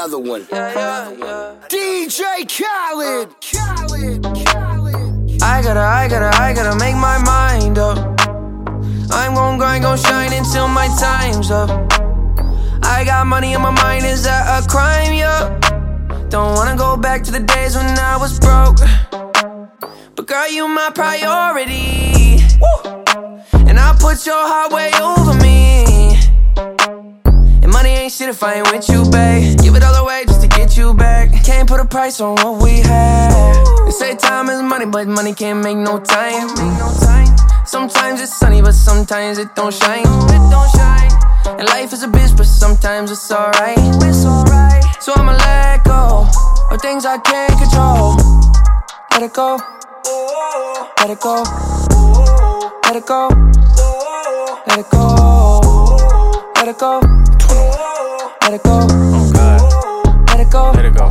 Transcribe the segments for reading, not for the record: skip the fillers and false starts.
Another one. DJ Khaled. I gotta make my mind up. I'm gon' grind, gon' shine until my time's up. I got money on my mind, is that a crime? Yeah. Don't wanna go back to the days when I was broke. But girl, you my priority. Woo! And I put your heart way over me. And money ain't shit if I ain't with you, babe. Give it all away just to get you back. Can't put a price on what we had. They say time is money, but money can't make no time. Sometimes it's sunny, but sometimes it don't shine. And life is a bitch, but sometimes it's alright. So I'ma let go of things I can't control. Let it go. Let it go. Let it go. Let it go. Let it go. Let it go. Oh God. Let it go. Let it go.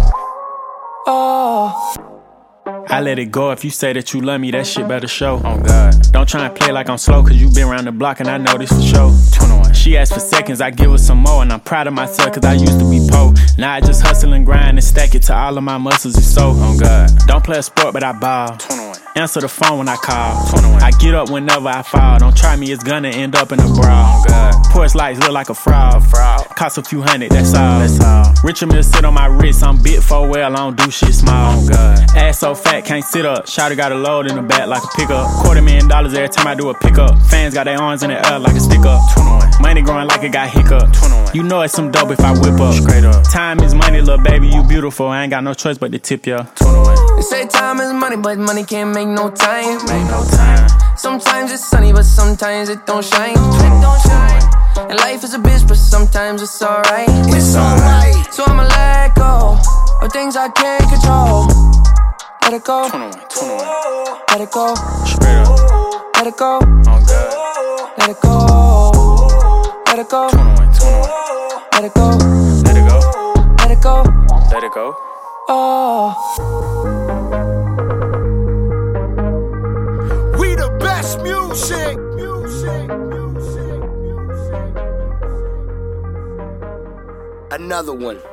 Oh. I let it go. If you say that you love me, that shit better show. Oh God. Don't try and play like I'm slow, cause you been around the block and I know this for sure. 21. She asked for seconds, I give her some more. And I'm proud of myself cause I used to be poor. Now I just hustle and grind and stack it till all of my muscles is so. Oh God. Don't play a sport but I ball. 21. Answer the phone when I call. 21. I get up whenever I fall. Don't try me, it's gonna end up in a brawl. Oh God. Porch lights look like a fraud. Cost a few hundred, that's all. Richard Mill sit on my wrist, I'm bit for well, I don't do shit small. Oh God. Ass so fat, can't sit up. Shawty got a load in the back like a pickup. $250,000 every time I do a pickup. Fans got their arms in the air like a stick up. 21. Money growing like it got hiccup. 21. You know it's some dope if I whip up. Straight up. Time is money, little baby, you beautiful. I ain't got no choice but to tip ya. 21. They say time is money, but money can't make no time. Make no time. Sometimes it's sunny, but sometimes it don't shine. And life is a bitch, but sometimes it's alright. It's alright. So I'ma let go of things I can't control. Let it go. 21. Let it go. Straight up. Let it go. Oh God. Let it go. Let it go. 21. Let it go. Let it go. Let it go. Let it go. Oh. We the best music. Another one.